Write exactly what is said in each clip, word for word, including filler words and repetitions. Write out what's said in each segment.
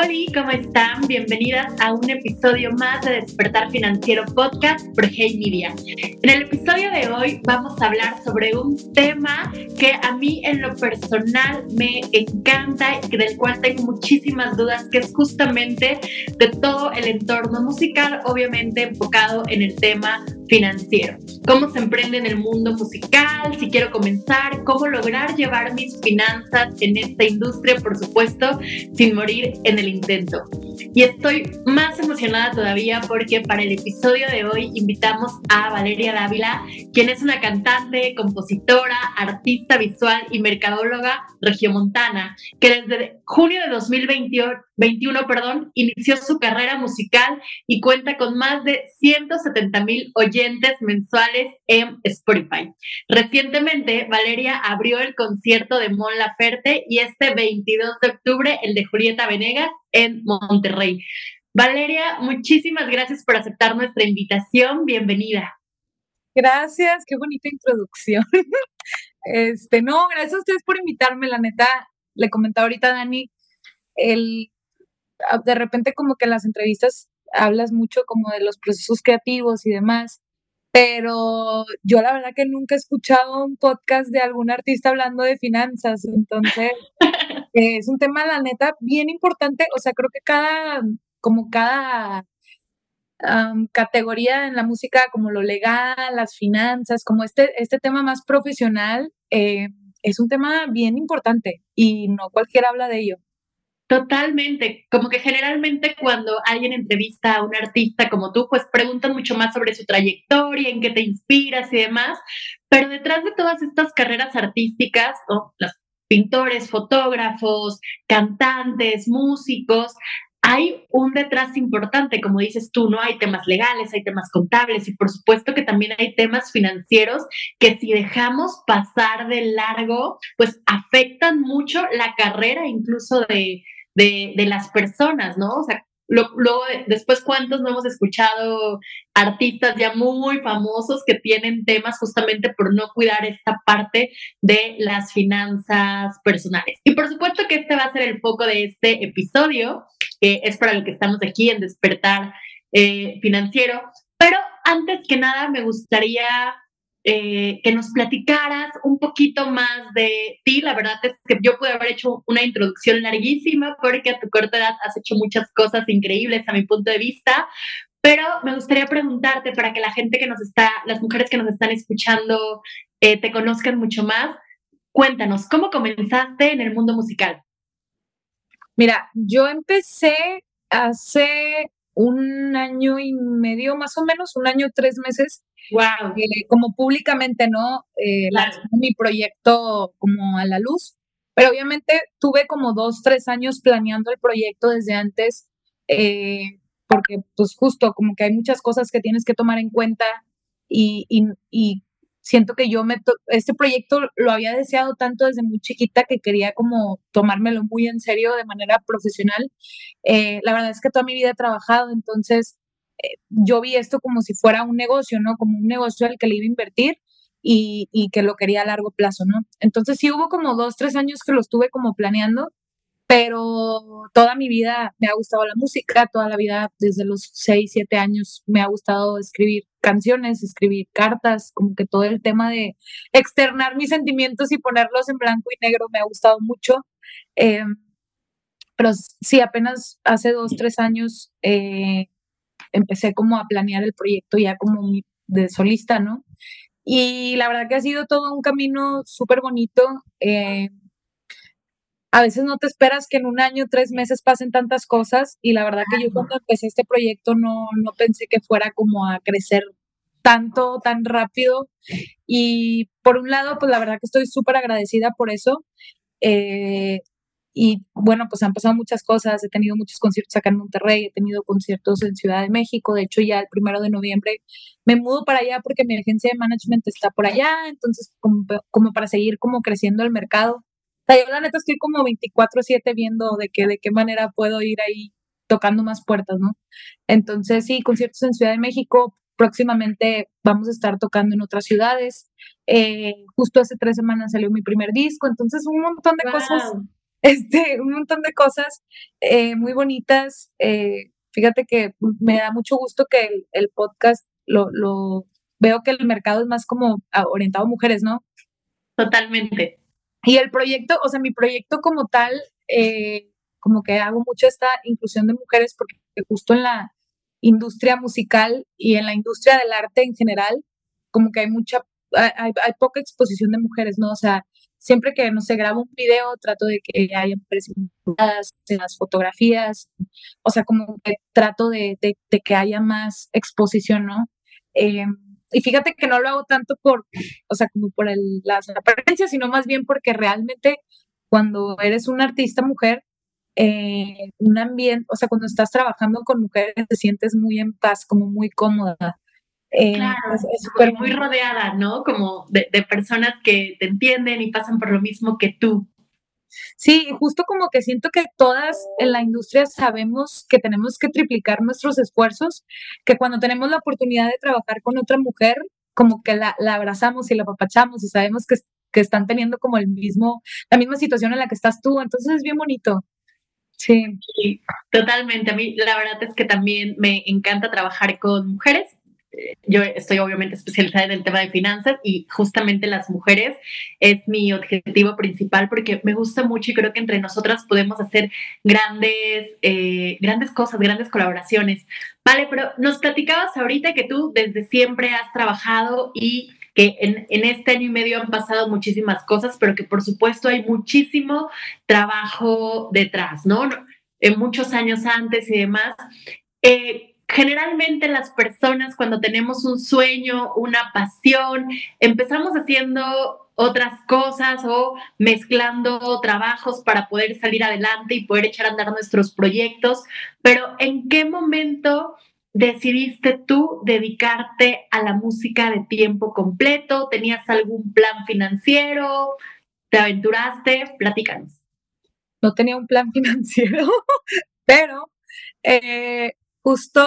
Hola, ¿cómo están? Bienvenidas a un episodio más de Despertar Financiero Podcast por Hey Media. En el episodio de hoy vamos a hablar sobre un tema que a mí en lo personal me encanta y del cual tengo muchísimas dudas, que es justamente de todo el entorno musical, obviamente enfocado en el tema financiero. Cómo se emprende en el mundo musical, si quiero comenzar, cómo lograr llevar mis finanzas en esta industria, por supuesto, sin morir en el intento. Y estoy más emocionada todavía porque para el episodio de hoy invitamos a Valeria Dávila, quien es una cantante, compositora, artista visual y mercadóloga regiomontana, que desde junio de dos mil veintiuno perdón, inició su carrera musical y cuenta con más de ciento setenta mil oyentes mensuales en Spotify. Recientemente, Valeria abrió el concierto de Mon Laferte y este veintidós de octubre el de Julieta Venegas en Monterrey. Valeria, muchísimas gracias por aceptar nuestra invitación. Bienvenida. Gracias, qué bonita introducción. Este, no, gracias a ustedes por invitarme, la neta, le comentaba ahorita a Dani, el, de repente como que en las entrevistas hablas mucho como de los procesos creativos y demás, pero yo la verdad que nunca he escuchado un podcast de algún artista hablando de finanzas, entonces eh, es un tema, la neta, bien importante, o sea, creo que cada, como cada Um, categoría en la música, como lo legal, las finanzas, como este, este tema más profesional, eh, es un tema bien importante y no cualquiera habla de ello. Totalmente, como que generalmente cuando alguien entrevista a un artista como tú, pues preguntan mucho más sobre su trayectoria, en qué te inspiras y demás, pero detrás de todas estas carreras artísticas, ¿no? Los pintores, fotógrafos, cantantes, músicos, hay un detrás importante, como dices tú, ¿no? Hay temas legales, hay temas contables y por supuesto que también hay temas financieros que si dejamos pasar de largo, pues afectan mucho la carrera incluso de, de, de las personas, ¿no? O sea, luego lo, después cuántos no hemos escuchado artistas ya muy famosos que tienen temas justamente por no cuidar esta parte de las finanzas personales. Y por supuesto que este va a ser el foco de este episodio, que es para lo que estamos aquí en Despertar eh, Financiero. Pero antes que nada me gustaría eh, que nos platicaras un poquito más de ti. La verdad es que yo pude haber hecho una introducción larguísima porque a tu corta edad has hecho muchas cosas increíbles a mi punto de vista, pero me gustaría preguntarte para que la gente que nos está, las mujeres que nos están escuchando, eh, te conozcan mucho más. Cuéntanos, ¿cómo comenzaste en el mundo musical? Mira, yo empecé hace un año y medio, más o menos, un año, tres meses, Wow. eh, como públicamente, ¿no? Eh, Claro. Lancé mi proyecto como a la luz, pero obviamente tuve como dos, tres años planeando el proyecto desde antes, eh, porque pues justo como que hay muchas cosas que tienes que tomar en cuenta y, y, y siento que yo me to- este proyecto lo había deseado tanto desde muy chiquita que quería como tomármelo muy en serio de manera profesional. Eh, la verdad es que toda mi vida he trabajado, entonces eh, yo vi esto como si fuera un negocio, ¿no? Como un negocio al que le iba a invertir y, y que lo quería a largo plazo, ¿no? Entonces sí hubo como dos, tres años que lo estuve como planeando, pero toda mi vida me ha gustado la música, toda la vida, desde los seis, siete años, me ha gustado escribir canciones, escribir cartas, como que todo el tema de externar mis sentimientos y ponerlos en blanco y negro me ha gustado mucho. Eh, pero sí, apenas hace dos, tres años eh, empecé como a planear el proyecto ya como de solista, ¿no? Y la verdad que ha sido todo un camino súper bonito. Eh, a veces no te esperas que en un año, tres meses pasen tantas cosas y la verdad que yo cuando empecé este proyecto no, no pensé que fuera como a crecer tanto, tan rápido y por un lado, pues la verdad que estoy súper agradecida por eso. Eh, y bueno, pues han pasado muchas cosas, he tenido muchos conciertos acá en Monterrey, he tenido conciertos en Ciudad de México, de hecho ya el primero de noviembre me mudo para allá porque mi agencia de management está por allá, entonces como, como para seguir como creciendo el mercado. O sea, yo la neta estoy como veinticuatro siete viendo de qué, de qué manera puedo ir ahí tocando más puertas, ¿no? Entonces sí, conciertos en Ciudad de México, próximamente vamos a estar tocando en otras ciudades. Eh, justo hace tres semanas salió mi primer disco, entonces un montón de Wow. cosas este, un montón de cosas eh, muy bonitas. Eh, fíjate que me da mucho gusto que el, el podcast lo, lo veo que el mercado es más como orientado a mujeres, ¿no? Totalmente. Y el proyecto, o sea, mi proyecto como tal, eh, como que hago mucho esta inclusión de mujeres porque justo en la industria musical y en la industria del arte en general, como que hay mucha, hay, hay poca exposición de mujeres, ¿no? O sea, siempre que, no sé, grabo un video, trato de que haya mujeres involucradas en las fotografías, o sea, como que trato de, de, de que haya más exposición, ¿no? Eh, y fíjate que no lo hago tanto por, o sea, como por el, las apariencias, sino más bien porque realmente cuando eres una artista mujer, eh, un ambiente, o sea, cuando estás trabajando con mujeres te sientes muy en paz, como muy cómoda. Eh, es, Claro, es y súper muy bonito. rodeada, ¿no? Como de, de personas que te entienden y pasan por lo mismo que tú. Sí, justo como que siento que todas en la industria sabemos que tenemos que triplicar nuestros esfuerzos, que cuando tenemos la oportunidad de trabajar con otra mujer, como que la, la abrazamos y la apapachamos y sabemos que, que están teniendo como el mismo, la misma situación en la que estás tú, entonces es bien bonito. Sí. Sí, totalmente. A mí la verdad es que también me encanta trabajar con mujeres. Eh, Yo estoy obviamente especializada en el tema de finanzas y justamente las mujeres es mi objetivo principal porque me gusta mucho y creo que entre nosotras podemos hacer grandes, eh, grandes cosas, grandes colaboraciones. Vale, pero nos platicabas ahorita que tú desde siempre has trabajado y que en, en este año y medio han pasado muchísimas cosas, pero que por supuesto hay muchísimo trabajo detrás, ¿no? En muchos años antes y demás. Eh, generalmente las personas cuando tenemos un sueño, una pasión, empezamos haciendo otras cosas o mezclando trabajos para poder salir adelante y poder echar a andar nuestros proyectos, pero ¿en qué momento decidiste tú dedicarte a la música de tiempo completo? ¿Tenías algún plan financiero? ¿Te aventuraste? Platícanos. No tenía un plan financiero, pero eh, justo,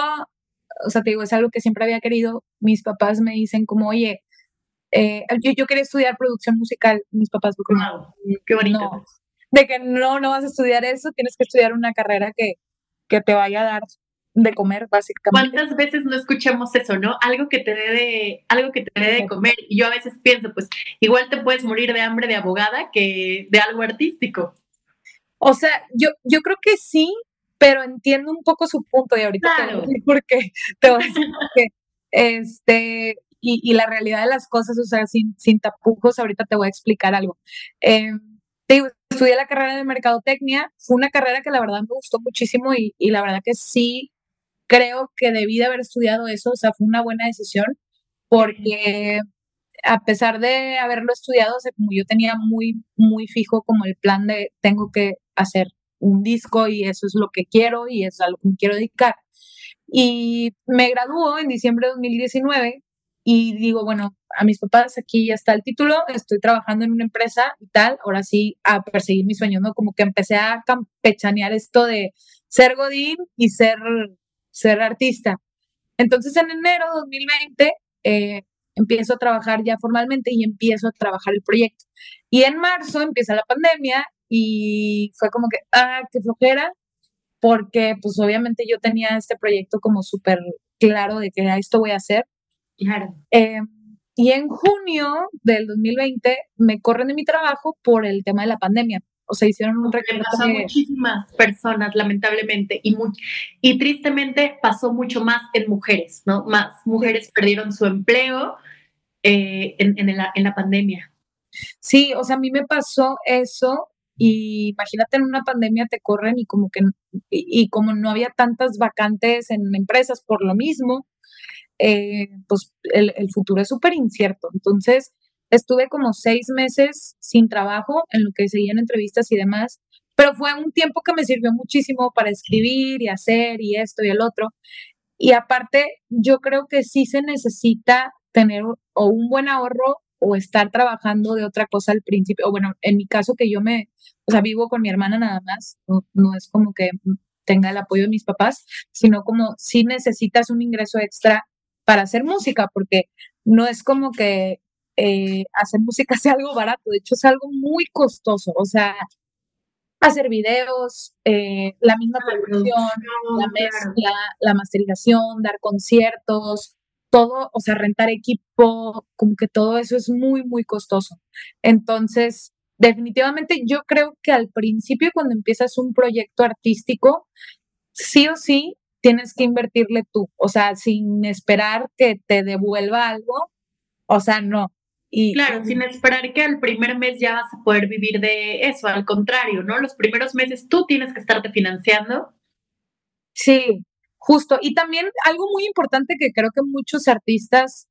o sea, te digo, es algo que siempre había querido. Mis papás me dicen como, oye, eh, yo, yo quería estudiar producción musical. Mis papás fue como, Wow, qué bonito. no, de que no, no vas a estudiar eso, tienes que estudiar una carrera que, que te vaya a dar de comer, básicamente. ¿Cuántas veces no escuchamos eso, no? Algo que te dé de, algo que te dé de comer. Y yo a veces pienso, pues, igual te puedes morir de hambre de abogada que de algo artístico. O sea, yo, yo creo que sí, pero entiendo un poco su punto y ahorita te voy a Claro. decir por qué, te voy a decir por qué. Este, y, y la realidad de las cosas, o sea, sin, sin tapujos, ahorita te voy a explicar algo. Eh, te digo, estudié la carrera de mercadotecnia, fue una carrera que la verdad me gustó muchísimo y, y la verdad que sí creo que debí de haber estudiado eso, o sea, fue una buena decisión porque a pesar de haberlo estudiado, o sea, como yo tenía muy, muy fijo como el plan de tengo que hacer un disco y eso es lo que quiero y es a lo que me quiero dedicar. Y me graduó en diciembre de dos mil diecinueve y digo, bueno, a mis papás aquí ya está el título, estoy trabajando en una empresa y tal, ahora sí a perseguir mis sueños, ¿no? Como que empecé a campechanear esto de ser godín y ser, ser artista. Entonces en enero de dos mil veinte eh, empiezo a trabajar ya formalmente y empiezo a trabajar el proyecto. Y en marzo empieza la pandemia y fue como que, ah, qué flojera, porque pues obviamente yo tenía este proyecto como súper claro de que a esto voy a hacer. Claro. Eh, y en junio del dos mil veinte me corren de mi trabajo por el tema de la pandemia. O sea, hicieron un Como le pasó a recorte. muchísimas personas, lamentablemente, y, muy, y tristemente pasó mucho más en mujeres, ¿no? Más mujeres perdieron su empleo eh, en, en, la, en la pandemia. Sí, o sea, a mí me pasó eso y imagínate en una pandemia te corren y como que, y, y como no había tantas vacantes en empresas por lo mismo, eh, pues el, el futuro es súper incierto. Entonces, estuve como seis meses sin trabajo en lo que seguían entrevistas y demás, pero fue un tiempo que me sirvió muchísimo para escribir y hacer y esto y el otro. Y aparte, yo creo que sí se necesita tener o un buen ahorro o estar trabajando de otra cosa al principio. O bueno, en mi caso que yo me, o sea, vivo con mi hermana nada más, no, no es como que tenga el apoyo de mis papás, sino como si necesitas un ingreso extra para hacer música, porque no es como que eh, hacer música sea algo barato, de hecho es algo muy costoso, o sea, hacer videos, eh, la misma La producción, la producción, claro. mezcla, la masterización, dar conciertos, todo, o sea, rentar equipo, como que todo eso es muy, muy costoso. Entonces, definitivamente yo creo que al principio cuando empiezas un proyecto artístico, sí o sí tienes que invertirle tú, o sea, sin esperar que te devuelva algo, o sea, no. Y, Claro, y sin esperar que al primer mes ya vas a poder vivir de eso, al contrario, ¿no? Los primeros meses tú tienes que estarte financiando. sí, justo. Y también algo muy importante que creo que muchos artistas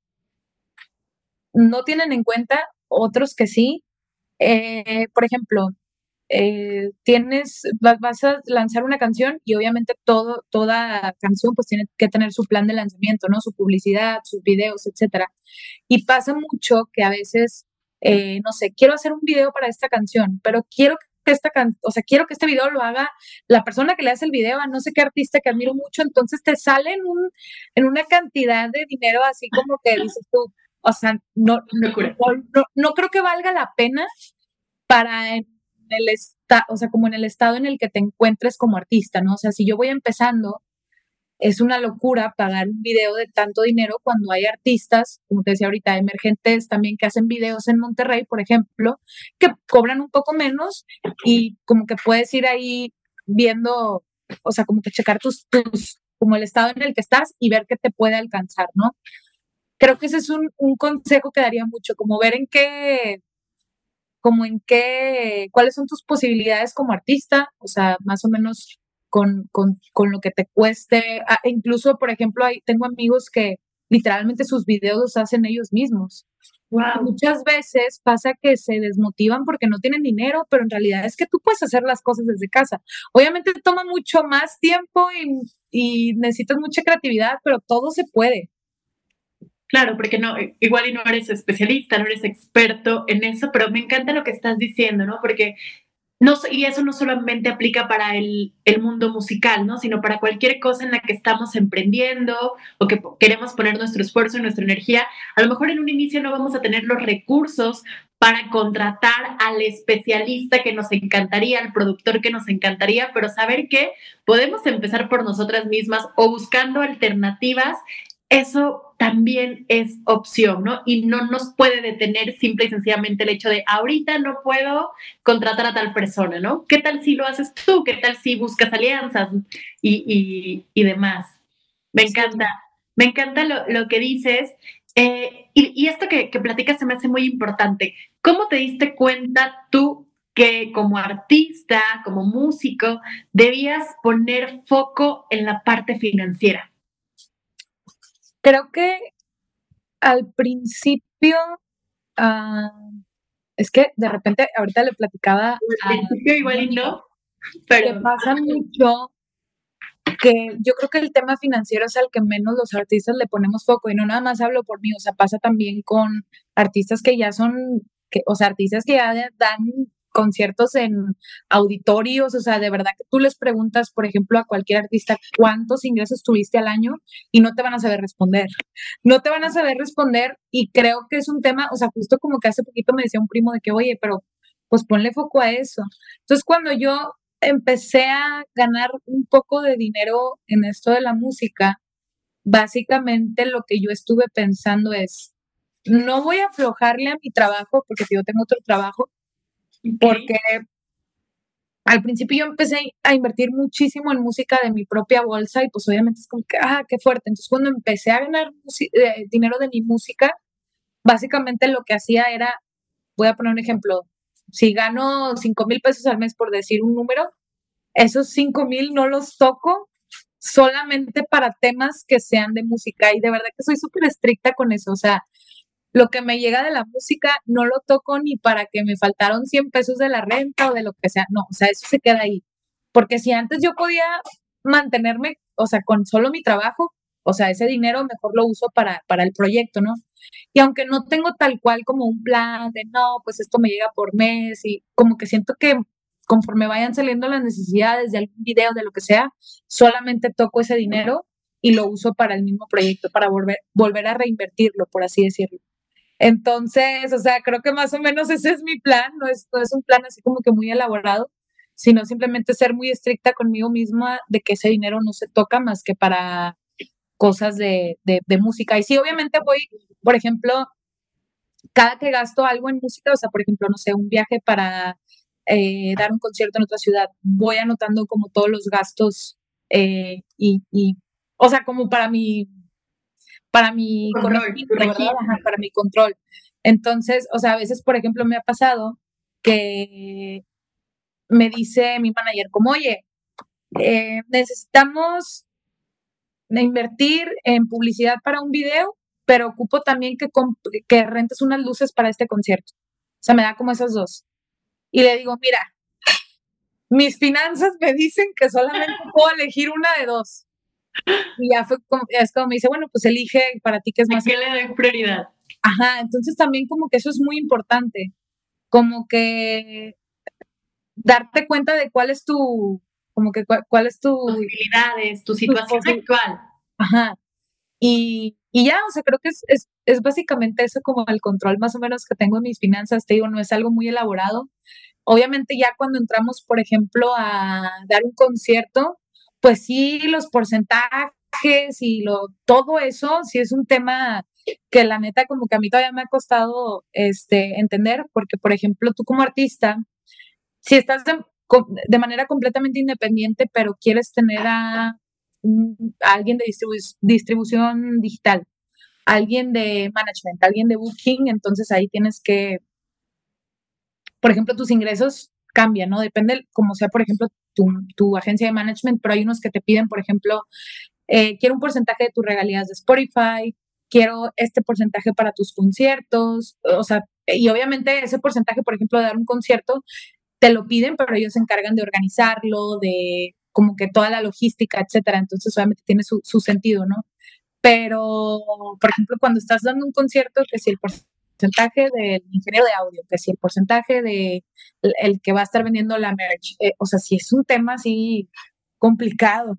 no tienen en cuenta, otros que sí, eh, por ejemplo, eh, tienes, vas, vas a lanzar una canción y obviamente todo, toda canción pues tiene que tener su plan de lanzamiento, ¿no? Su publicidad, sus videos, etcétera. Y pasa mucho que a veces, eh, no sé, quiero hacer un video para esta canción, pero quiero que esta can o sea, quiero que este video lo haga la persona que le hace el video a no sé qué artista que admiro mucho, entonces te sale en, un, en una cantidad de dinero así como que dices tú, o sea, no, Locura. no, no, no creo que valga la pena para en el estado, o sea, como en el estado en el que te encuentres como artista, ¿no? O sea, si yo voy empezando, es una locura pagar un video de tanto dinero cuando hay artistas, como te decía ahorita, emergentes también que hacen videos en Monterrey, por ejemplo, que cobran un poco menos y como que puedes ir ahí viendo, o sea, como que checar tus, tus como el estado en el que estás y ver qué te puede alcanzar, ¿no? Creo que ese es un, un consejo que daría mucho, como ver en qué, como en qué, cuáles son tus posibilidades como artista, o sea, más o menos con, con, con lo que te cueste. Ah, incluso, por ejemplo, hay, tengo amigos que literalmente sus videos los hacen ellos mismos. Y Wow. muchas veces pasa que se desmotivan porque no tienen dinero, pero en realidad es que tú puedes hacer las cosas desde casa. Obviamente toma mucho más tiempo y, y necesitas mucha creatividad, pero todo se puede. Claro, porque no, igual y no eres especialista, no eres experto en eso, pero me encanta lo que estás diciendo, ¿no? Porque no, y eso no solamente aplica para el, el mundo musical, ¿no? Sino para cualquier cosa en la que estamos emprendiendo o que queremos poner nuestro esfuerzo y nuestra energía. A lo mejor en un inicio no vamos a tener los recursos para contratar al especialista que nos encantaría, al productor que nos encantaría, pero saber que podemos empezar por nosotras mismas o buscando alternativas, eso también es opción, ¿no? Y no nos puede detener simple y sencillamente el hecho de ahorita no puedo contratar a tal persona, ¿no? ¿Qué tal si lo haces tú? ¿Qué tal si buscas alianzas y, y, y demás? Me encanta, Sí. me encanta lo, lo que dices. Eh, y, y, esto que, que platicas se me hace muy importante. ¿Cómo te diste cuenta tú que como artista, como músico, debías poner foco en la parte financiera? Creo que al principio, uh, es que de repente, ahorita le platicaba Al a principio igual una y amiga no, que pero pasa mucho que yo creo que el tema financiero es al que menos los artistas le ponemos foco y no nada más hablo por mí, o sea, pasa también con artistas que ya son, que, o sea, artistas que ya dan conciertos en auditorios, o sea, de verdad que tú les preguntas, por ejemplo, a cualquier artista cuántos ingresos tuviste al año y no te van a saber responder, no te van a saber responder y creo que es un tema, o sea, justo como que hace poquito me decía un primo de que, oye, pero pues ponle foco a eso. Entonces, cuando yo empecé a ganar un poco de dinero en esto de la música, básicamente lo que yo estuve pensando es, no voy a aflojarle a mi trabajo, porque yo tengo otro trabajo, okay. porque al principio yo empecé a invertir muchísimo en música de mi propia bolsa y pues obviamente es como que, ah, qué fuerte. Entonces cuando empecé a ganar eh, dinero de mi música, básicamente lo que hacía era, voy a poner un ejemplo, si gano cinco mil pesos al mes por decir un número, esos cinco mil no los toco solamente para temas que sean de música y de verdad que soy súper estricta con eso, o sea, lo que me llega de la música no lo toco ni para que me faltaron cien pesos de la renta o de lo que sea, no, o sea, eso se queda ahí, porque si antes yo podía mantenerme, o sea, con solo mi trabajo, o sea, ese dinero mejor lo uso para, para el proyecto, ¿no? Y aunque no tengo tal cual como un plan de, no, pues esto me llega por mes y como que siento que conforme vayan saliendo las necesidades de algún video, de lo que sea, solamente toco ese dinero y lo uso para el mismo proyecto, para volver, volver a reinvertirlo, por así decirlo. Entonces, o sea, creo que más o menos ese es mi plan, no es, no es un plan así como que muy elaborado, sino simplemente ser muy estricta conmigo misma de que ese dinero no se toca más que para cosas de, de, de música. Y sí, obviamente voy, por ejemplo, cada que gasto algo en música, o sea, por ejemplo, no sé, un viaje para eh, dar un concierto en otra ciudad, voy anotando como todos los gastos eh, y, y, o sea, como para mi, para mi Control, tu conocimiento, ¿verdad? Ajá, registro. para mi control. Entonces, o sea, a veces, por ejemplo, me ha pasado que me dice mi manager como, oye, eh, necesitamos invertir en publicidad para un video, pero ocupo también que, que rentes unas luces para este concierto. O sea, me da como esas dos. Y le digo, mira, mis finanzas me dicen que solamente puedo elegir una de dos. Y ya fue como, ya es como me dice, bueno, pues elige para ti que es ¿A más. qué le doy prioridad? Ajá, entonces también como que eso es muy importante, como que darte cuenta de cuál es tu, como que cuál, cuál es tu, Posibilidades, tu tus situación posi- actual. ajá, y, y ya, o sea, creo que es, es, es básicamente eso como el control más o menos que tengo en mis finanzas, te digo, no es algo muy elaborado. Obviamente ya cuando entramos, por ejemplo, a dar un concierto, pues sí, los porcentajes y lo, todo eso, sí es un tema que la neta como que a mí todavía me ha costado este, entender, porque por ejemplo, tú como artista, si estás de, de manera completamente independiente, pero quieres tener a, a alguien de distribu distribución digital, alguien de management, alguien de booking, entonces ahí tienes que, por ejemplo, tus ingresos cambian, ¿no? Depende como sea, por ejemplo, tu, tu agencia de management, pero hay unos que te piden, por ejemplo, eh, quiero un porcentaje de tus regalías de Spotify, quiero este porcentaje para tus conciertos, o sea, y obviamente ese porcentaje, por ejemplo, de dar un concierto, te lo piden, pero ellos se encargan de organizarlo, de como que toda la logística, etcétera. Entonces, obviamente tiene su, su sentido, ¿no? Pero, por ejemplo, cuando estás dando un concierto, que si el porcentaje del ingeniero de audio, que si el porcentaje de el que va a estar vendiendo la merch, eh, o sea, si es un tema así complicado.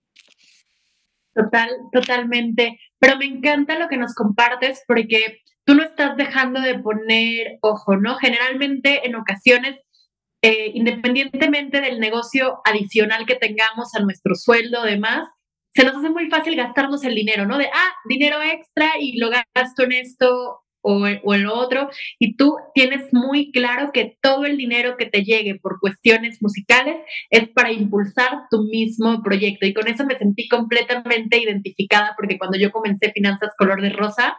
Total, totalmente. Pero me encanta lo que nos compartes porque tú no estás dejando de poner ojo, ¿no? Generalmente en ocasiones, eh, independientemente del negocio adicional que tengamos a nuestro sueldo o demás, se nos hace muy fácil gastarnos el dinero, ¿no? De, ah, dinero extra y lo gasto en esto o, o en lo otro. Y tú tienes muy claro que todo el dinero que te llegue por cuestiones musicales es para impulsar tu mismo proyecto. Y con eso me sentí completamente identificada porque cuando yo comencé Finanzas Color de Rosa,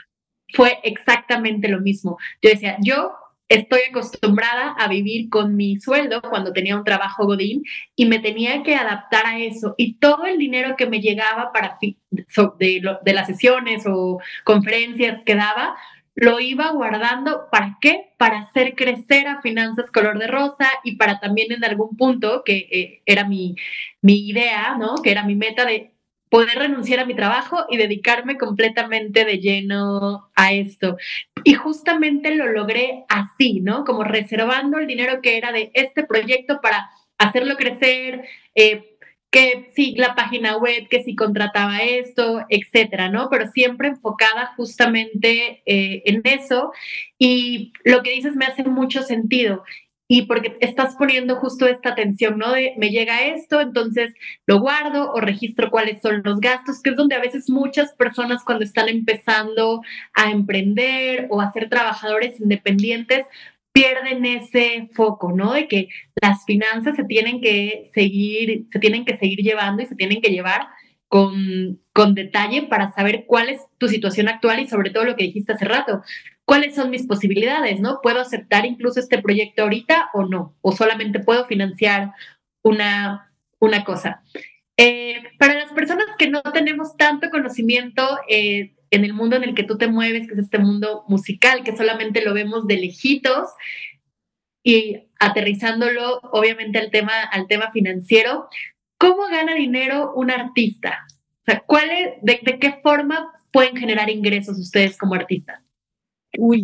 fue exactamente lo mismo. Yo decía, yo estoy acostumbrada a vivir con mi sueldo cuando tenía un trabajo godín y me tenía que adaptar a eso. Y todo el dinero que me llegaba para de, lo, de las sesiones o conferencias que daba, lo iba guardando. ¿Para qué? Para hacer crecer a Finanzas Color de Rosa y para también en algún punto, que eh, era mi, mi idea, ¿no? Que era mi meta de poder renunciar a mi trabajo y dedicarme completamente de lleno a esto. Y justamente lo logré así, ¿no? Como reservando el dinero que era de este proyecto para hacerlo crecer, eh, que sí, la página web, que sí contrataba esto, etcétera, ¿no? Pero siempre enfocada justamente eh, en eso. Y lo que dices me hace mucho sentido. Y porque estás poniendo justo esta atención, ¿no? De me llega esto, entonces lo guardo o registro cuáles son los gastos, que es donde a veces muchas personas cuando están empezando a emprender o a ser trabajadores independientes pierden ese foco, ¿no? De que las finanzas se tienen que seguir, se tienen que seguir llevando y se tienen que llevar con, con detalle para saber cuál es tu situación actual y sobre todo lo que dijiste hace rato, cuáles son mis posibilidades, ¿no? ¿Puedo aceptar incluso este proyecto ahorita o no? ¿O solamente puedo financiar una, una cosa? Eh, para las personas que no tenemos tanto conocimiento eh, en el mundo en el que tú te mueves, que es este mundo musical, que solamente lo vemos de lejitos y aterrizándolo obviamente al tema, al tema financiero, ¿cómo gana dinero un artista? O sea, ¿cuál es, de, ¿de qué forma pueden generar ingresos ustedes como artistas? Uy,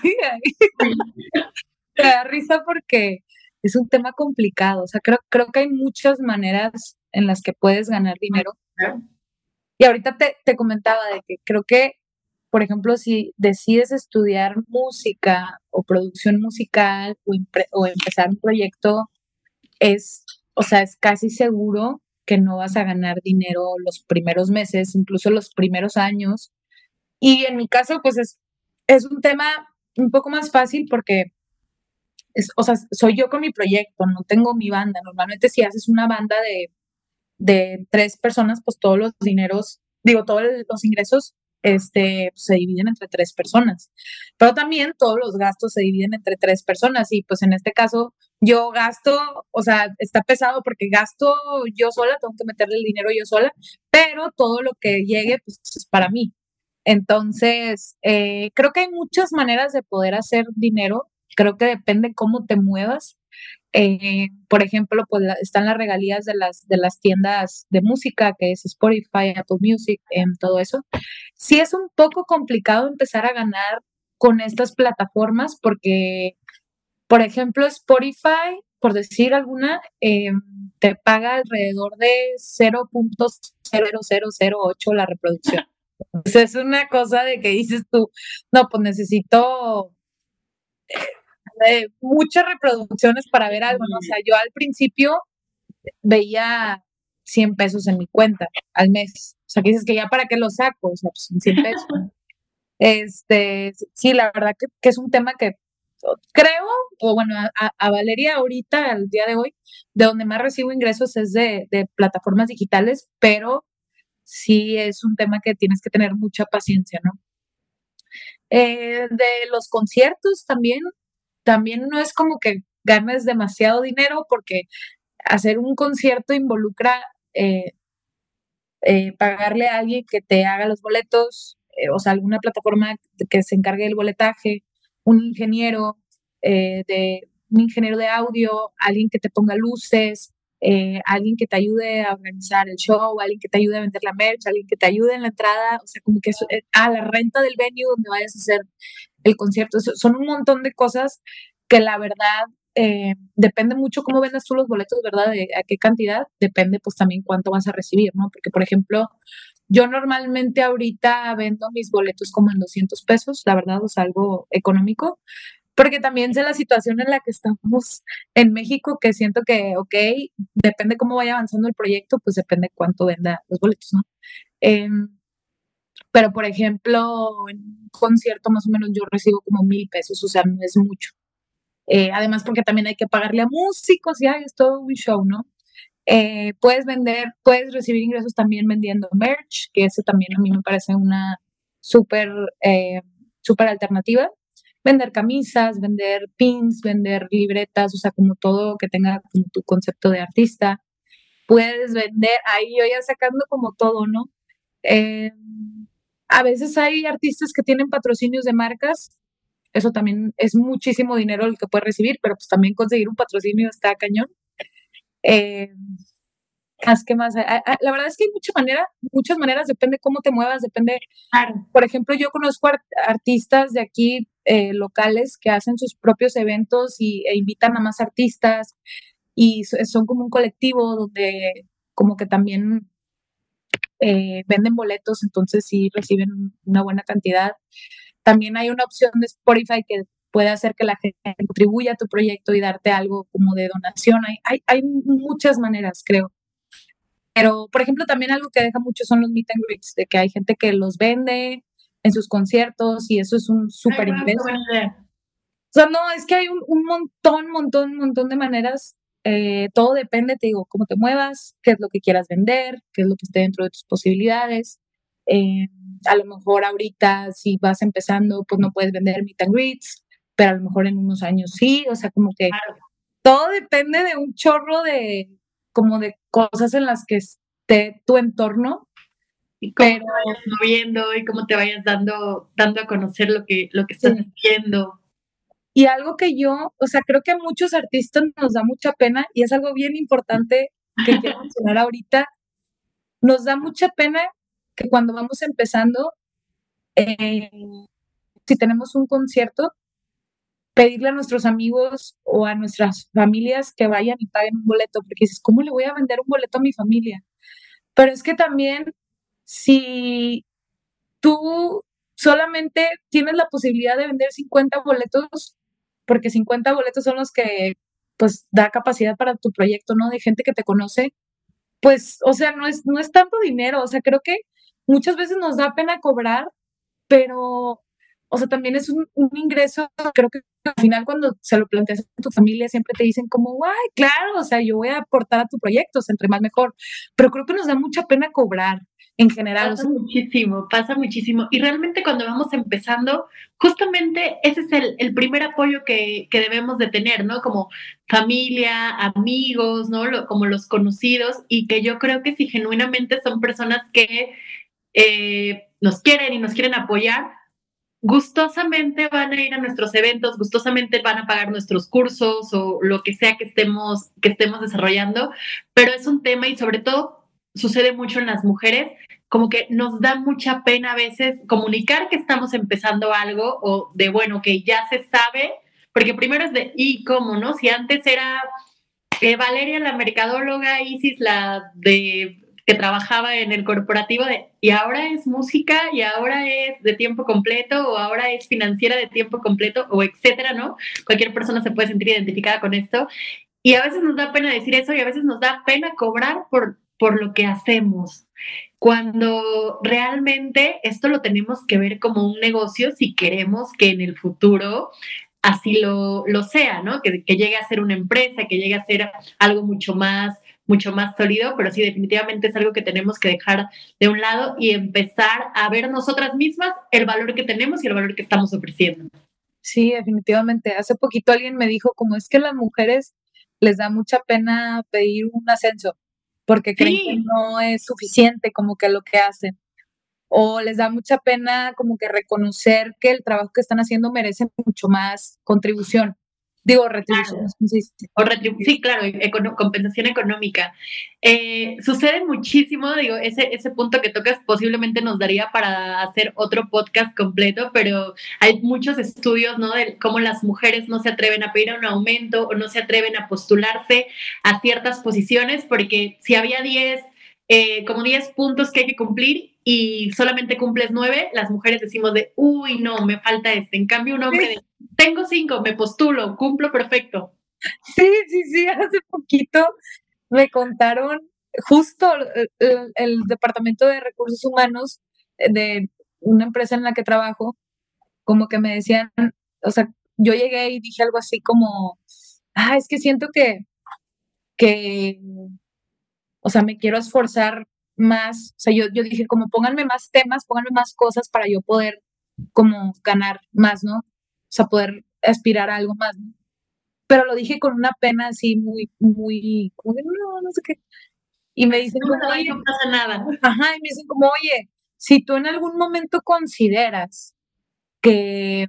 me da risa porque es un tema complicado. O sea, creo, creo que hay muchas maneras en las que puedes ganar dinero. Y ahorita te, te comentaba de que creo que, por ejemplo, si decides estudiar música o producción musical o, o empezar un proyecto, es, o sea, es casi seguro que no vas a ganar dinero los primeros meses, incluso los primeros años. Y en mi caso, pues es, es un tema un poco más fácil porque, es, o sea, soy yo con mi proyecto, no tengo mi banda. Normalmente si haces una banda de, de tres personas, pues todos los dineros, digo, todos los ingresos este, se dividen entre tres personas. Pero también todos los gastos se dividen entre tres personas. Y pues en este caso, yo gasto, o sea, está pesado porque gasto yo sola, tengo que meterle el dinero yo sola, pero todo lo que llegue, pues es para mí. Entonces, eh, creo que hay muchas maneras de poder hacer dinero. Creo que depende cómo te muevas. Eh, por ejemplo, pues la- están las regalías de las, de las tiendas de música, que es Spotify, Apple Music, em, todo eso. Sí es un poco complicado empezar a ganar con estas plataformas porque, por ejemplo, Spotify, por decir alguna, em, te paga alrededor de cero punto cero cero cero ocho la reproducción. Entonces es una cosa de que dices tú, no, pues necesito eh, muchas reproducciones para ver algo, ¿no? O sea, yo al principio veía cien pesos en mi cuenta al mes. O sea, que dices que ya para qué lo saco, o sea, pues cien pesos. Este, sí, la verdad que, que es un tema que creo, o bueno, a, a Valeria ahorita, al día de hoy, de donde más recibo ingresos es de, de plataformas digitales, pero sí es un tema que tienes que tener mucha paciencia, ¿no? Eh, de los conciertos también, también no es como que ganes demasiado dinero porque hacer un concierto involucra eh, eh, pagarle a alguien que te haga los boletos, eh, o sea, alguna plataforma que se encargue del boletaje, un ingeniero eh, de un ingeniero de audio, alguien que te ponga luces, eh, alguien que te ayude a organizar el show, alguien que te ayude a vender la merch, alguien que te ayude en la entrada, o sea, como que eso, eh, a la renta del venue donde vayas a hacer el concierto. Son un montón de cosas que la verdad eh, depende mucho cómo vendas tú los boletos, ¿verdad? De a qué cantidad, depende pues también cuánto vas a recibir, ¿no? Porque, por ejemplo, yo normalmente ahorita vendo mis boletos como en doscientos pesos, la verdad, o sea, algo económico, porque también sé la situación en la que estamos en México, que siento que, ok, depende cómo vaya avanzando el proyecto, pues depende cuánto venda los boletos, ¿no? Eh, pero, por ejemplo, en un concierto más o menos yo recibo como mil pesos, o sea, no es mucho. Eh, además, porque también hay que pagarle a músicos y ay, es todo un show, ¿no? Eh, puedes vender, puedes recibir ingresos también vendiendo merch, que ese también a mí me parece una súper, eh, súper alternativa. Vender camisas, vender pins, vender libretas, o sea, como todo que tenga como tu concepto de artista. Puedes vender, ahí yo ya sacando como todo, ¿no? Eh, a veces hay artistas que tienen patrocinios de marcas, eso también es muchísimo dinero el que puedes recibir, pero pues también conseguir un patrocinio está cañón. Eh, ¿Qué más? La verdad es que hay mucha manera, muchas maneras, depende cómo te muevas, depende. Claro. Por ejemplo, yo conozco art artistas de aquí eh, locales que hacen sus propios eventos y, e invitan a más artistas y son como un colectivo donde como que también eh, venden boletos, entonces sí reciben una buena cantidad. También hay una opción de Spotify que puede hacer que la gente contribuya a tu proyecto y darte algo como de donación. Hay, hay, hay muchas maneras, creo. Pero, por ejemplo, también algo que deja mucho son los meet and greets, de que hay gente que los vende en sus conciertos y eso es un súper ingreso. O sea, no, es que hay un, un montón, montón, montón de maneras. Eh, todo depende, te digo, cómo te muevas, qué es lo que quieras vender, qué es lo que esté dentro de tus posibilidades. Eh, a lo mejor ahorita, si vas empezando, pues no puedes vender meet and greets, pero a lo mejor en unos años sí. O sea, como que claro, todo depende de un chorro de, como de cosas en las que esté tu entorno. Y cómo pero, te vayas moviendo y cómo te vayas dando, dando a conocer lo que, lo que estás sí. haciendo. Y algo que yo, o sea, creo que a muchos artistas nos da mucha pena y es algo bien importante que quiero mencionar ahorita. Nos da mucha pena que cuando vamos empezando, eh, si tenemos un concierto, pedirle a nuestros amigos o a nuestras familias que vayan y paguen un boleto, porque dices, ¿cómo le voy a vender un boleto a mi familia? Pero es que también, si tú solamente tienes la posibilidad de vender cincuenta boletos, porque cincuenta boletos son los que pues da capacidad para tu proyecto, ¿no? De gente que te conoce, pues, o sea, no es, no es tanto dinero, o sea, creo que muchas veces nos da pena cobrar, pero, o sea, también es un, un ingreso, creo que al final cuando se lo planteas a tu familia siempre te dicen como, ay, claro, o sea, yo voy a aportar a tu proyecto, o sea, entre más mejor, pero creo que nos da mucha pena cobrar en general. O Pasa sea, muchísimo, pasa muchísimo. Y realmente cuando vamos empezando, justamente ese es el, el primer apoyo que, que, debemos de tener, ¿no? Como familia, amigos, ¿no? Lo, como los conocidos, y que yo creo que si genuinamente son personas que eh, nos quieren y nos quieren apoyar, gustosamente van a ir a nuestros eventos, gustosamente van a pagar nuestros cursos o lo que sea que estemos, que estemos desarrollando, pero es un tema y sobre todo sucede mucho en las mujeres, como que nos da mucha pena a veces comunicar que estamos empezando algo o de, bueno, que ya se sabe, porque primero es de, ¿y cómo, no? Si antes era eh, Valeria, la mercadóloga, Isis, la de que trabajaba en el corporativo de, y ahora es música y ahora es de tiempo completo o ahora es financiera de tiempo completo o etcétera, ¿no? Cualquier persona se puede sentir identificada con esto y a veces nos da pena decir eso y a veces nos da pena cobrar por, por lo que hacemos. Cuando realmente esto lo tenemos que ver como un negocio si queremos que en el futuro así lo, lo sea, ¿no? Que, que llegue a ser una empresa, que llegue a ser algo mucho más, mucho más sólido, pero sí, definitivamente es algo que tenemos que dejar de un lado y empezar a ver nosotras mismas el valor que tenemos y el valor que estamos ofreciendo. Sí, definitivamente. Hace poquito alguien me dijo como es que a las mujeres les da mucha pena pedir un ascenso porque creen sí. que no es suficiente como que lo que hacen. O les da mucha pena como que reconocer que el trabajo que están haciendo merece mucho más contribución. Digo, retribución. Claro. Sí, sí, O retribu sí, claro, econo compensación económica. Eh, sucede muchísimo, digo, ese, ese punto que tocas posiblemente nos daría para hacer otro podcast completo, pero hay muchos estudios, ¿no? De cómo las mujeres no se atreven a pedir un aumento o no se atreven a postularse a ciertas posiciones, porque si había diez, eh, como diez puntos que hay que cumplir y solamente cumples nueve, las mujeres decimos de, uy, no, me falta este. En cambio, un hombre de, tengo cinco, me postulo, cumplo perfecto. Sí, sí, sí, hace poquito me contaron justo el, el, el Departamento de Recursos Humanos de una empresa en la que trabajo, como que me decían, o sea, yo llegué y dije algo así como, ah, es que siento que, que, o sea, me quiero esforzar más, o sea, yo, yo dije como pónganme más temas, pónganme más cosas para yo poder como ganar más, ¿no? O sea, poder aspirar a algo más, ¿no? Pero lo dije con una pena así muy, muy, como de, no, no sé qué. Y me dicen No me como, lo doy, oye, no pasa nada. ajá, y me dicen como, oye, si tú en algún momento consideras que,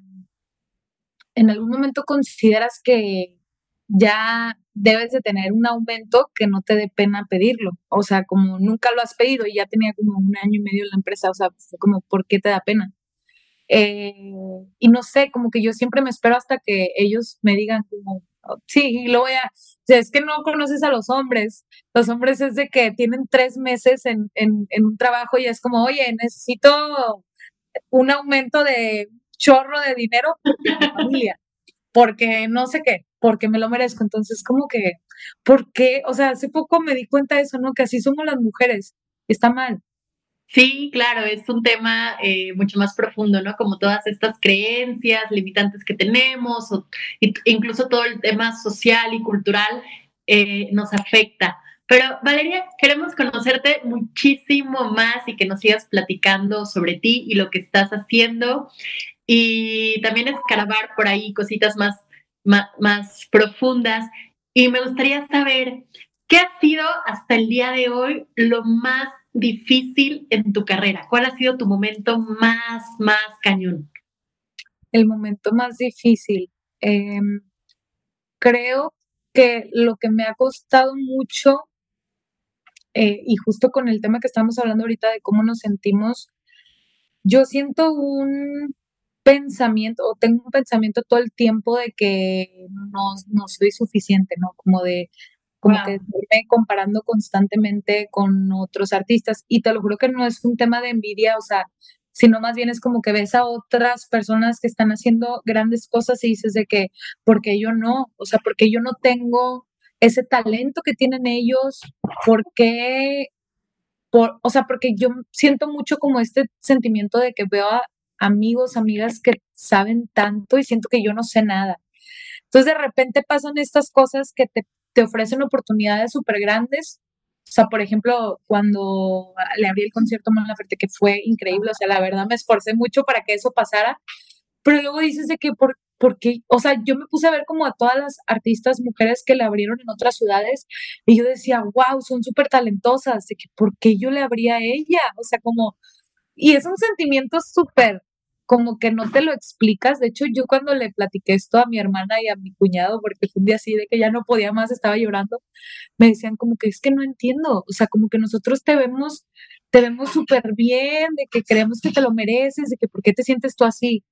en algún momento consideras que ya debes de tener un aumento, que no te dé pena pedirlo. O sea, como nunca lo has pedido y ya tenía como un año y medio en la empresa, o sea, fue como, ¿por qué te da pena? Eh, y no sé, como que yo siempre me espero hasta que ellos me digan como, oh, sí, y luego ya, o sea, es que no conoces a los hombres. Los hombres es de que tienen tres meses en, en, en un trabajo y es como, oye, necesito un aumento de chorro de dinero porque mi familia, porque no sé qué, porque me lo merezco. Entonces, como que, ¿por qué? O sea, hace poco me di cuenta de eso, ¿no? Que así somos las mujeres. Está mal. Sí, claro, es un tema eh, mucho más profundo, ¿no? Como todas estas creencias limitantes que tenemos, o, incluso todo el tema social y cultural eh, nos afecta. Pero Valeria, queremos conocerte muchísimo más y que nos sigas platicando sobre ti y lo que estás haciendo y también escarbar por ahí cositas más, más, más profundas. Y me gustaría saber, ¿qué ha sido hasta el día de hoy lo más difícil en tu carrera? ¿Cuál ha sido tu momento más, más cañón? El momento más difícil. Eh, creo que lo que me ha costado mucho, eh, y justo con el tema que estamos hablando ahorita de cómo nos sentimos, yo siento un pensamiento, o tengo un pensamiento todo el tiempo de que no, no soy suficiente, ¿no? Como de, como que Wow. estoy comparando constantemente con otros artistas. Y te lo juro que no es un tema de envidia, o sea, sino más bien es como que ves a otras personas que están haciendo grandes cosas y dices de que, ¿por qué yo no? O sea, porque yo no tengo ese talento que tienen ellos, ¿por qué? Por, o sea, porque yo siento mucho como este sentimiento de que veo a amigos, amigas que saben tanto y siento que yo no sé nada. Entonces de repente pasan estas cosas que te, te ofrecen oportunidades súper grandes. O sea, por ejemplo, cuando le abrí el concierto a Mon Laferte, que fue increíble, o sea, la verdad me esforcé mucho para que eso pasara, pero luego dices de que por, porque, o sea, yo me puse a ver como a todas las artistas mujeres que le abrieron en otras ciudades y yo decía, wow, son súper talentosas, de que ¿por qué yo le abría a ella? O sea, como, y es un sentimiento súper, como que no te lo explicas. De hecho, yo cuando le platiqué esto a mi hermana y a mi cuñado, porque fue un día así de que ya no podía más, estaba llorando, me decían como que es que no entiendo, o sea, como que nosotros te vemos, te vemos súper bien, de que creemos que te lo mereces, de que por qué te sientes tú así.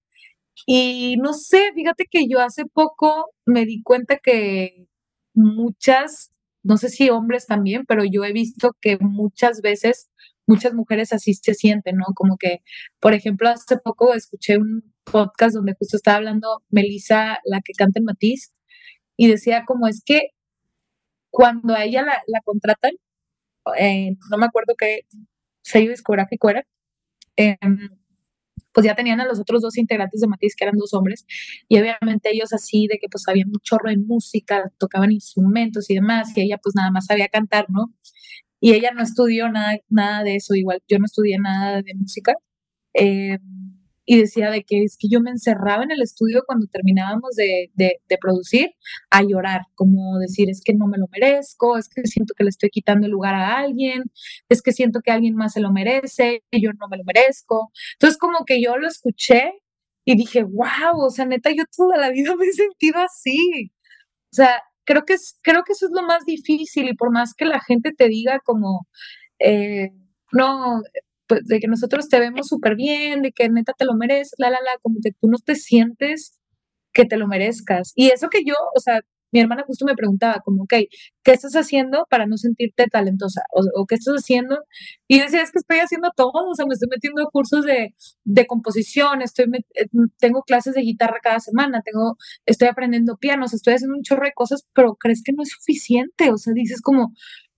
Y no sé, fíjate que yo hace poco me di cuenta que muchas, no sé si hombres también, pero yo he visto que muchas veces muchas mujeres así se sienten, ¿no? Como que, por ejemplo, hace poco escuché un podcast donde justo estaba hablando Melissa, la que canta en Matiz, y decía como es que cuando a ella la, la contratan, eh, no me acuerdo qué sello discográfico era, eh, pues ya tenían a los otros dos integrantes de Matiz, que eran dos hombres, y obviamente ellos así, de que pues sabían un chorro de música, tocaban instrumentos y demás, y ella pues nada más sabía cantar, ¿no? Y ella no estudió nada, nada de eso, igual yo no estudié nada de música, eh, y decía de que es que yo me encerraba en el estudio cuando terminábamos de, de, de, producir a llorar, como decir, es que no me lo merezco, es que siento que le estoy quitando el lugar a alguien, es que siento que alguien más se lo merece, y yo no me lo merezco. Entonces como que yo lo escuché y dije, wow, o sea, neta, yo toda la vida me he sentido así. O sea, creo que, es, creo que eso es lo más difícil y por más que la gente te diga como, eh, no, pues de que nosotros te vemos súper bien, de que neta te lo mereces, la, la, la, como que tú no te sientes que te lo merezcas. Y eso que yo, o sea, mi hermana justo me preguntaba como, ok, ¿qué estás haciendo para no sentirte talentosa? O, o ¿qué estás haciendo? Y decía, es que estoy haciendo todo, o sea, me estoy metiendo a cursos de, de composición, estoy met tengo clases de guitarra cada semana, tengo, estoy aprendiendo pianos, estoy haciendo un chorro de cosas, pero crees que no es suficiente, o sea, dices como,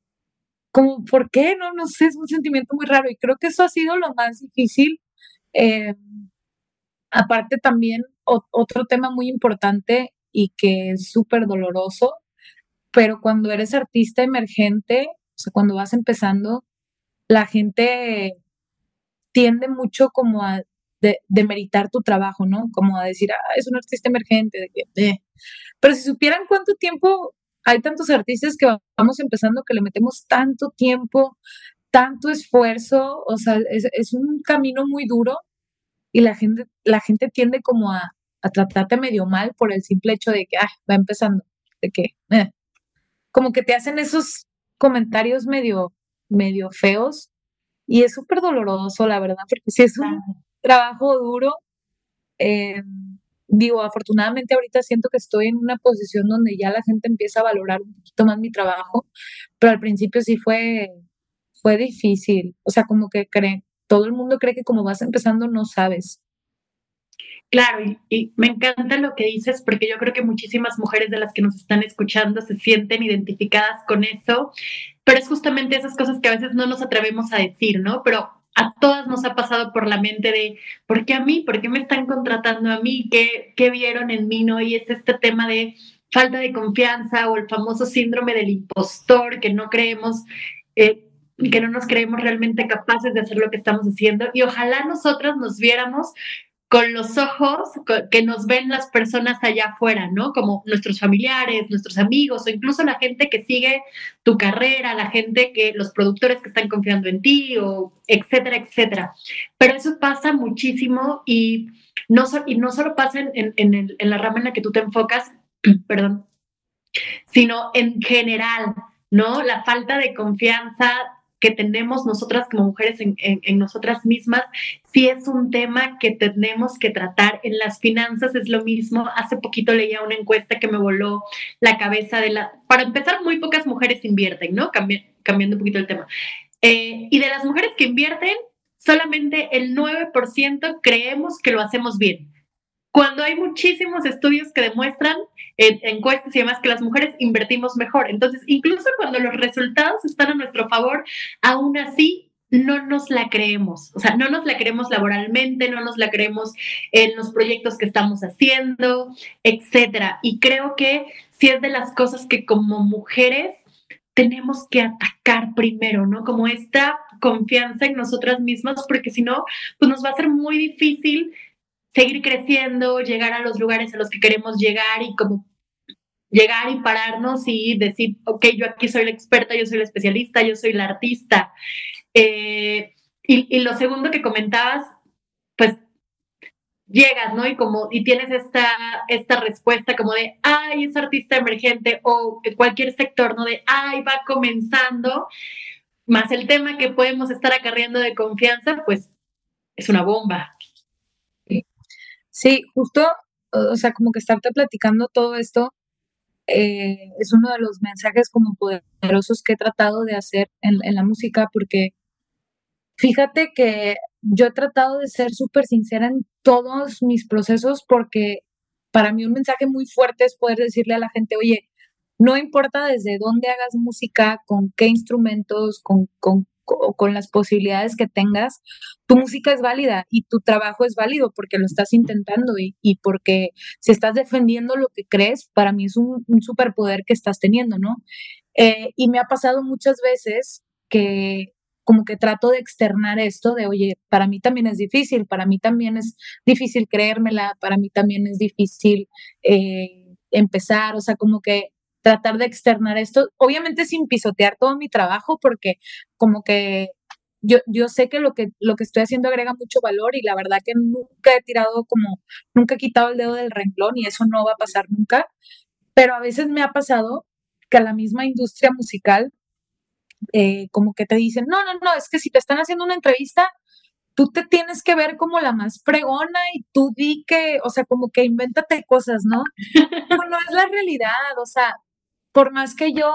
como, ¿por qué? No, no sé, es un sentimiento muy raro y creo que eso ha sido lo más difícil. Eh, aparte también, o, otro tema muy importante y que es súper doloroso, pero cuando eres artista emergente, o sea, cuando vas empezando, la gente tiende mucho como a de, demeritar tu trabajo, ¿no? Como a decir, ah, es un artista emergente, de que, eh. Pero si supieran cuánto tiempo hay tantos artistas que vamos empezando, que le metemos tanto tiempo, tanto esfuerzo, o sea, es, es un camino muy duro y la gente, la gente tiende como a, a tratarte medio mal por el simple hecho de que, ah, va empezando, de que, eh. como que te hacen esos comentarios medio, medio feos y es súper doloroso, la verdad, porque sí es un trabajo duro. Eh, digo, afortunadamente ahorita siento que estoy en una posición donde ya la gente empieza a valorar un poquito más mi trabajo, pero al principio sí fue, fue difícil. O sea, como que creen, todo el mundo cree que como vas empezando no sabes. Claro, y, y me encanta lo que dices porque yo creo que muchísimas mujeres de las que nos están escuchando se sienten identificadas con eso, pero es justamente esas cosas que a veces no nos atrevemos a decir, ¿no? Pero a todas nos ha pasado por la mente de, ¿por qué a mí? ¿Por qué me están contratando a mí? ¿Qué, qué vieron en mí? ¿No? Y es este tema de falta de confianza o el famoso síndrome del impostor, que no creemos, eh, que no nos creemos realmente capaces de hacer lo que estamos haciendo. Y ojalá nosotras nos viéramos con los ojos que nos ven las personas allá afuera, ¿no? Como nuestros familiares, nuestros amigos o incluso la gente que sigue tu carrera, la gente que, los productores que están confiando en ti, o etcétera, etcétera. Pero eso pasa muchísimo y no, y no solo pasa en, en, en, en la rama en la que tú te enfocas, perdón, sino en general, ¿no? La falta de confianza que tenemos nosotras como mujeres en, en, en, nosotras mismas, sí es un tema que tenemos que tratar. En las finanzas es lo mismo. Hace poquito leía una encuesta que me voló la cabeza de la... Para empezar, muy pocas mujeres invierten, ¿no? Cambi- cambiando un poquito el tema. Eh, y de las mujeres que invierten, solamente el nueve por ciento creemos que lo hacemos bien. Cuando hay muchísimos estudios que demuestran, en encuestas y demás, que las mujeres invertimos mejor. Entonces, incluso cuando los resultados están a nuestro favor, aún así no nos la creemos. O sea, no nos la creemos laboralmente, no nos la creemos en los proyectos que estamos haciendo, etcétera. Y creo que sí es de las cosas que como mujeres tenemos que atacar primero, ¿no? Como esta confianza en nosotras mismas, porque si no, pues nos va a ser muy difícil seguir creciendo, llegar a los lugares a los que queremos llegar y como llegar y pararnos y decir, ok, yo aquí soy la experta, yo soy la especialista, yo soy la artista. Eh, y, y lo segundo que comentabas, pues llegas, ¿no? Y como, y tienes esta, esta respuesta como de, ay, es artista emergente o cualquier sector, ¿no? De, ay, va comenzando, más el tema que podemos estar acarreando de confianza, pues es una bomba. Sí, sí, justo, o sea, como que estarte platicando todo esto eh, es uno de los mensajes como poderosos que he tratado de hacer en, en la música, porque fíjate que yo he tratado de ser súper sincera en todos mis procesos, porque para mí un mensaje muy fuerte es poder decirle a la gente, oye, no importa desde dónde hagas música, con qué instrumentos, con, con, co- con las posibilidades que tengas, tu música es válida y tu trabajo es válido porque lo estás intentando y, y porque si estás defendiendo lo que crees, para mí es un, un superpoder que estás teniendo, ¿no? Eh, y me ha pasado muchas veces que como que trato de externar esto de, oye, para mí también es difícil, para mí también es difícil creérmela, para mí también es difícil eh, empezar, o sea, como que tratar de externar esto, obviamente sin pisotear todo mi trabajo, porque como que yo, yo sé que lo que lo que estoy haciendo agrega mucho valor y la verdad que nunca he tirado como, nunca he quitado el dedo del renglón y eso no va a pasar nunca, pero a veces me ha pasado que a la misma industria musical eh, como que te dicen, no, no, no, es que si te están haciendo una entrevista, tú te tienes que ver como la más fregona y tú di que, o sea, como que invéntate cosas, ¿no? No, no es la realidad, o sea, por más que yo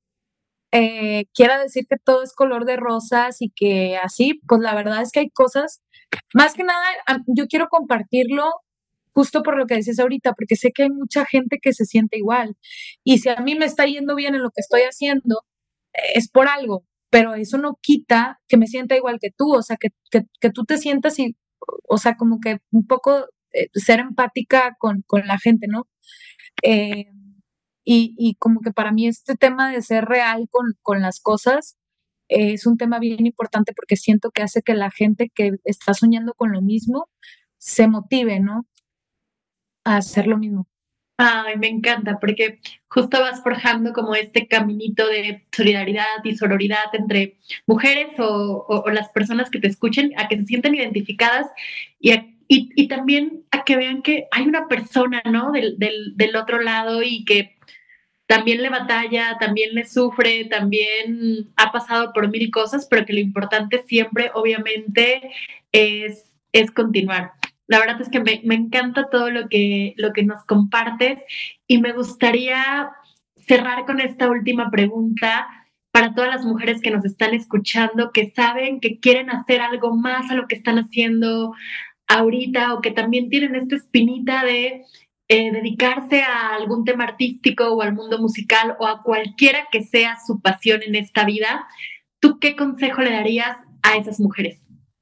eh, quiera decir que todo es color de rosas y que así, pues la verdad es que hay cosas, más que nada, a- yo quiero compartirlo justo por lo que dices ahorita, porque sé que hay mucha gente que se siente igual. Y si a mí me está yendo bien en lo que estoy haciendo, es por algo, pero eso no quita que me sienta igual que tú, o sea, que, que, que tú te sientas y, o sea, como que un poco eh, ser empática con, con la gente, ¿no? Eh, y, y como que para mí este tema de ser real con, con las cosas eh, es un tema bien importante porque siento que hace que la gente que está soñando con lo mismo se motive, ¿no? A hacer lo mismo. Ay, me encanta, porque justo vas forjando como este caminito de solidaridad y sororidad entre mujeres o, o, o las personas que te escuchen, a que se sientan identificadas y, a, y, y también a que vean que hay una persona, ¿no? Del, del, del otro lado y que también le batalla, también le sufre, también ha pasado por mil cosas, pero que lo importante siempre, obviamente, es, es continuar. La verdad es que me, me encanta todo lo que, lo que nos compartes y me gustaría cerrar con esta última pregunta para todas las mujeres que nos están escuchando, que saben que quieren hacer algo más a lo que están haciendo ahorita o que también tienen esta espinita de eh, dedicarse a algún tema artístico o al mundo musical o a cualquiera que sea su pasión en esta vida, ¿tú qué consejo le darías a esas mujeres?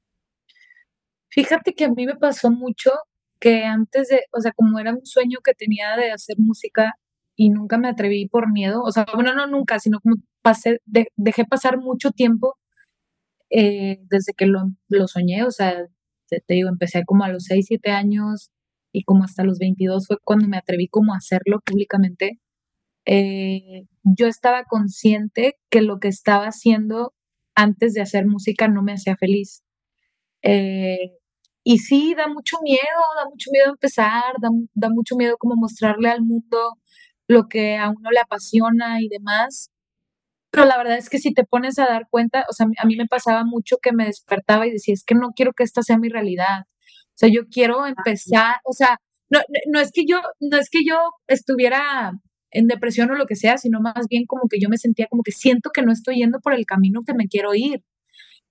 Fíjate que a mí me pasó mucho que antes de, o sea, como era un sueño que tenía de hacer música y nunca me atreví por miedo, o sea, bueno, no nunca, sino como pasé, de- dejé pasar mucho tiempo eh, desde que lo, lo soñé, o sea, te, te digo, empecé como a los seis siete años y como hasta los veintidós fue cuando me atreví como a hacerlo públicamente. Eh, yo estaba consciente que lo que estaba haciendo antes de hacer música no me hacía feliz. Eh, y sí, da mucho miedo, da mucho miedo empezar, da, da mucho miedo como mostrarle al mundo lo que a uno le apasiona y demás. Pero la verdad es que si te pones a dar cuenta, o sea, a mí me pasaba mucho que me despertaba y decía, es que no quiero que esta sea mi realidad. O sea, yo quiero empezar, o sea, no, no, no es que yo, no es que yo estuviera en depresión o lo que sea, sino más bien como que yo me sentía como que siento que no estoy yendo por el camino que me quiero ir.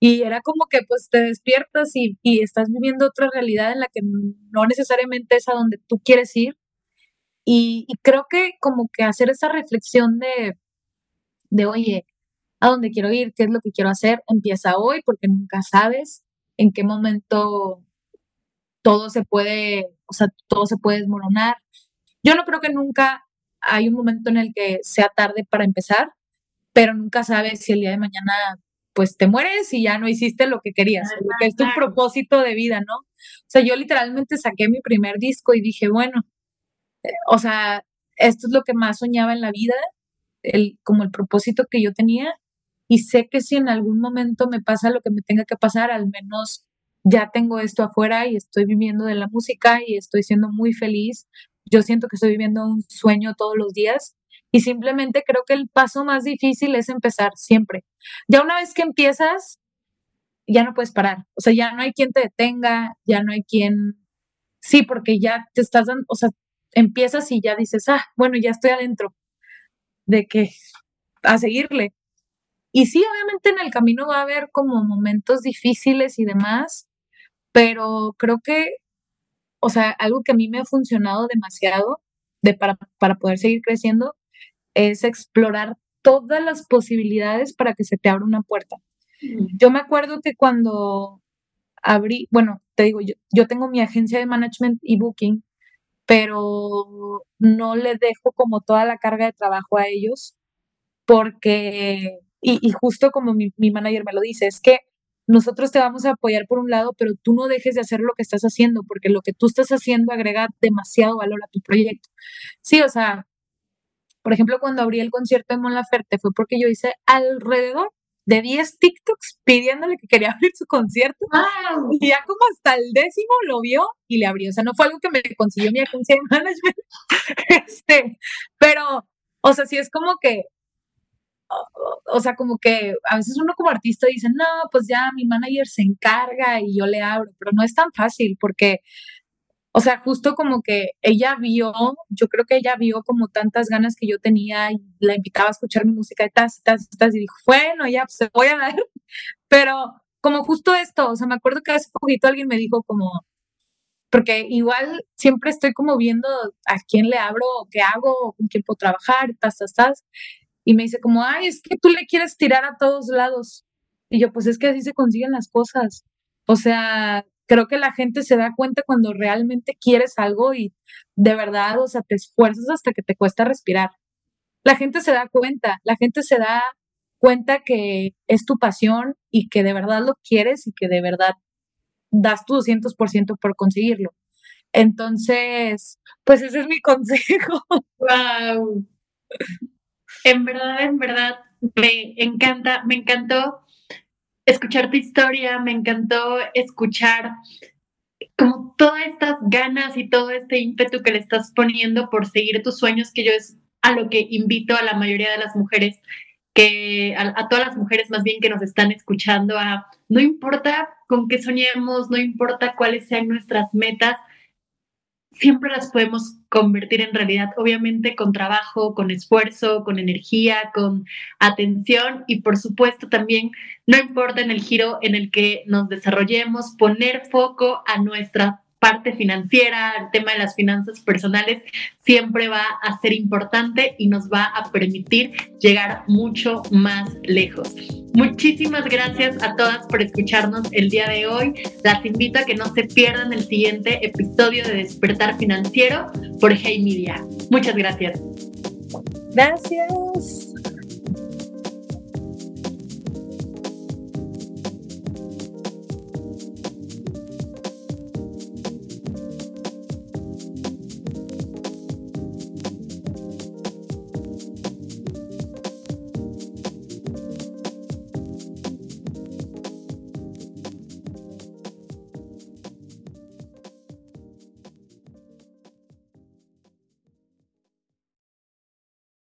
Y era como que pues te despiertas y, y estás viviendo otra realidad en la que no necesariamente es a donde tú quieres ir. Y, y creo que como que hacer esa reflexión de, de, oye, ¿a dónde quiero ir? ¿Qué es lo que quiero hacer? Empieza hoy porque nunca sabes en qué momento todo se puede, o sea, todo se puede desmoronar. Yo no creo que nunca hay un momento en el que sea tarde para empezar, pero nunca sabes si el día de mañana pues te mueres y ya no hiciste lo que querías, lo que es tu propósito de vida, ¿no? O sea, yo literalmente saqué mi primer disco y dije, bueno, eh, o sea, esto es lo que más soñaba en la vida, el, como el propósito que yo tenía, y sé que si en algún momento me pasa lo que me tenga que pasar, al menos ya tengo esto afuera y estoy viviendo de la música y estoy siendo muy feliz. Yo siento que estoy viviendo un sueño todos los días y simplemente creo que el paso más difícil es empezar siempre. Ya una vez que empiezas, ya no puedes parar. O sea, ya no hay quien te detenga, ya no hay quien... Sí, porque ya te estás dando, o sea, empiezas y ya dices, ah, bueno, ya estoy adentro de que a seguirle. Y sí, obviamente en el camino va a haber como momentos difíciles y demás, pero creo que, o sea, algo que a mí me ha funcionado demasiado de para, para poder seguir creciendo es explorar todas las posibilidades para que se te abra una puerta. Yo me acuerdo que cuando abrí, bueno, te digo, yo, yo tengo mi agencia de management y booking, pero no le dejo como toda la carga de trabajo a ellos porque, y, y justo como mi, mi manager me lo dice, es que nosotros te vamos a apoyar por un lado, pero tú no dejes de hacer lo que estás haciendo, porque lo que tú estás haciendo agrega demasiado valor a tu proyecto. Sí, o sea, por ejemplo, cuando abrí el concierto de Mon Laferte fue porque yo hice alrededor de diez TikToks pidiéndole que quería abrir su concierto. Wow. Y ya como hasta el décimo lo vio y le abrió. O sea, no fue algo que me consiguió mi agencia de management. este, pero, o sea, sí es como que, o, o sea, como que a veces uno como artista dice, no, pues ya mi manager se encarga y yo le abro, pero no es tan fácil porque, o sea, justo como que ella vio, yo creo que ella vio como tantas ganas que yo tenía y la invitaba a escuchar mi música y tas, tas, tas, y dijo, bueno, ya, pues se voy a dar. Pero como justo esto, o sea, me acuerdo que hace poquito alguien me dijo como, porque igual siempre estoy como viendo a quién le abro, qué hago, con quién puedo trabajar, tas, tas, tas. Y me dice como, ay, es que tú le quieres tirar a todos lados. Y yo, pues es que así se consiguen las cosas. O sea, creo que la gente se da cuenta cuando realmente quieres algo y de verdad, o sea, te esfuerzas hasta que te cuesta respirar. La gente se da cuenta, la gente se da cuenta que es tu pasión y que de verdad lo quieres y que de verdad das tu doscientos por ciento por conseguirlo. Entonces, pues ese es mi consejo. Wow. En verdad, en verdad, me encanta, me encantó escuchar tu historia, me encantó escuchar como todas estas ganas y todo este ímpetu que le estás poniendo por seguir tus sueños, que yo es a lo que invito a la mayoría de las mujeres, que a, a todas las mujeres más bien que nos están escuchando, a no importa con qué soñemos, no importa cuáles sean nuestras metas, siempre las podemos convertir en realidad, obviamente con trabajo, con esfuerzo, con energía, con atención y por supuesto también, no importa en el giro en el que nos desarrollemos, poner foco a nuestra parte financiera, al tema de las finanzas personales, siempre va a ser importante y nos va a permitir llegar mucho más lejos. Muchísimas gracias a todas por escucharnos el día de hoy. Las invito a que no se pierdan el siguiente episodio de Despertar Financiero por Hey Media. Muchas gracias. Gracias.